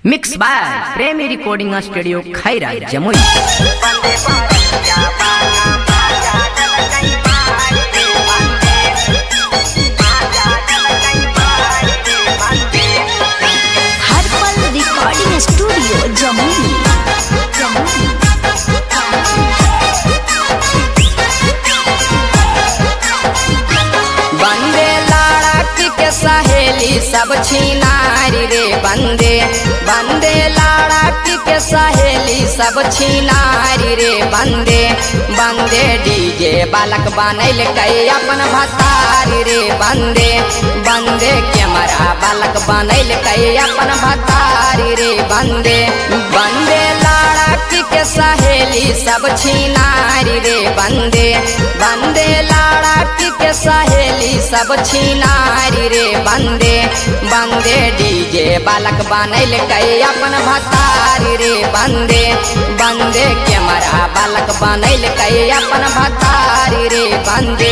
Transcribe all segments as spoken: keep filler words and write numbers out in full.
Mix by Premi recording studio Khaira Jamui. हर पल recording studio Jamui. बंदे लड़की के सहेली सब छिनारी रे बंदे बंदे लड़की के सहेली सब छिनारी रे बंदे बंदे डीजे बालक बनैल कई अपन भतारी रे बंदे बंदे कैमरा बालक बनैल कई अपन भतारी रे बंदे बंदे लड़की के सहेली सब छिनारी रे बंदे बंदे लड़की के सहेली सब छिनारी रे बंदे बंदे डीजे बालक बनैल कई अपन भतारी रे बंदे बंदे कैमरा बालक बनैल कई अपन भतारी रे बंदे।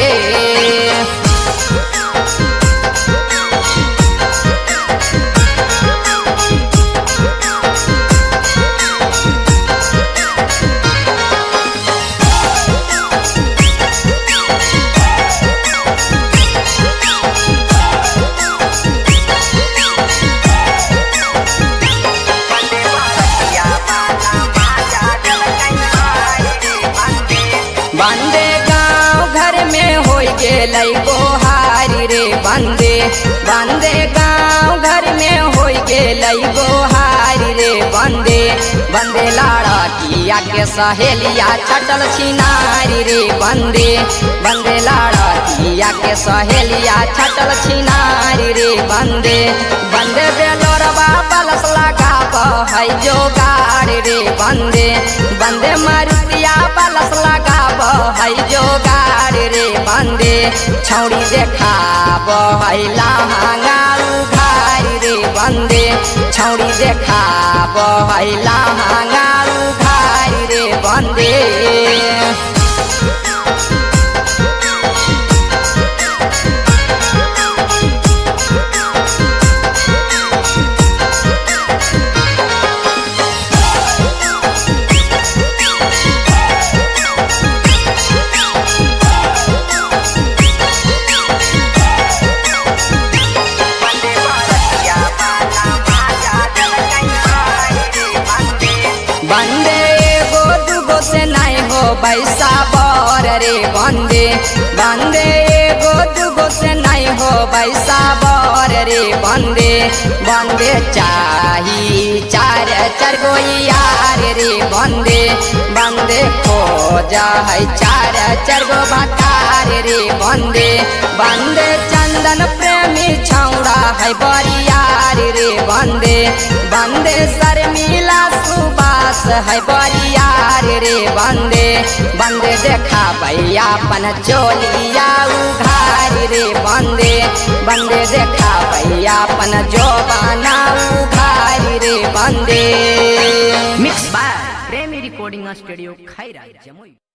बंदे गाँव घर में हो गेलै गोहारी रे बंदे बंदे गाँव घर में हो गेलै गोहारी रे बंदे बंदे लड़किया के सहेलिया छटल छिनारी रे बंदे बंदे लड़किया के सहेलिया छटल छिनारी रे बंदे बंदे बेलोरबा पलस लगाब है जोगाड़ रे बंदे बंदे मारुतिया पलस लगाब है जोगाड़ रे बंदे छौड़ी देखाब है लहंगा उघारी रे बंदे छौड़ी देखाब है लहंगा उघारी रे बंदे। बंदे एगो दूगो से नहीं हो बैसा बर रे बंदे बंदे एगो दूगो से नहीं हो बैसा बर रे बंदे बंदे चाही चार चार गो यार रे बंदे बंदे खोज है चार चार गो भतार रे बंदे बंदे चंदन प्रेमी छौड़ा है बरियार रे बंदे बंदे शर्मिला सुबास है बरियार रे बंदे बंदे देखा भैया अपन चोलिया उघारी रे बंदे बंदे देखा भैया अपन जोबाना उघारी रे बंदे। Mix by Premi recording studio Khaira Jamui.